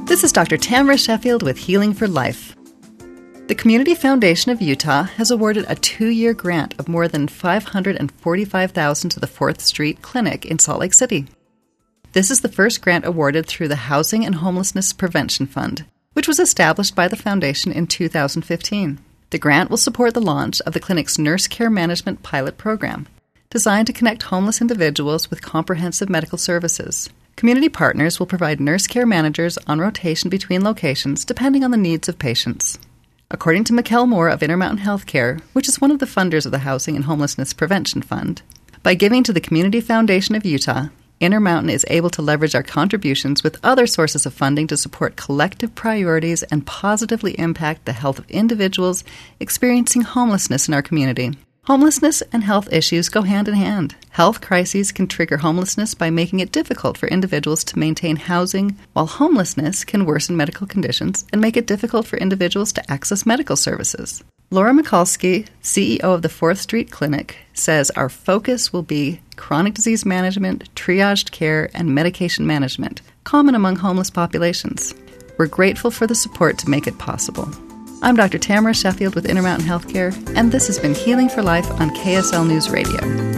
This is Dr. Tamara Sheffield with Healing for Life. The Community Foundation of Utah has awarded a 2-year grant of more than $545,000 to the 4th Street Clinic in Salt Lake City. This is the first grant awarded through the Housing and Homelessness Prevention Fund, which was established by the foundation in 2015. The grant will support the launch of the clinic's Nurse Care Management Pilot Program, designed to connect homeless individuals with comprehensive medical services. Community partners will provide nurse care managers on rotation between locations depending on the needs of patients. According to Mikkel Moore of Intermountain Healthcare, which is one of the funders of the Housing and Homelessness Prevention Fund, by giving to the Community Foundation of Utah, Intermountain is able to leverage our contributions with other sources of funding to support collective priorities and positively impact the health of individuals experiencing homelessness in our community. Homelessness and health issues go hand in hand. Health crises can trigger homelessness by making it difficult for individuals to maintain housing, while homelessness can worsen medical conditions and make it difficult for individuals to access medical services. Laura Mikulski, CEO of the 4th Street Clinic, says our focus will be chronic disease management, triaged care, and medication management, common among homeless populations. We're grateful for the support to make it possible. I'm Dr. Tamara Sheffield with Intermountain Healthcare, and this has been Healing for Life on KSL News Radio.